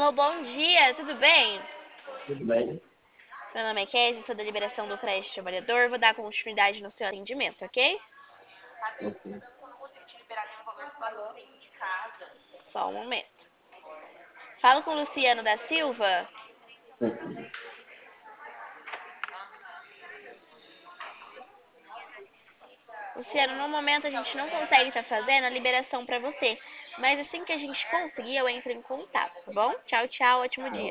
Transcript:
Alô, bom dia, tudo bem? Tudo bem? Meu nome é Kézia, sou da liberação do crédito trabalhador. Vou dar continuidade no seu atendimento, ok? Ok. Só um momento. Falo com o Luciano da Silva. Ok. Luciano, no momento a gente não consegue estar fazendo a liberação para você. Mas assim que a gente conseguir, eu entro em contato, tá bom? Tchau, tchau, ótimo dia.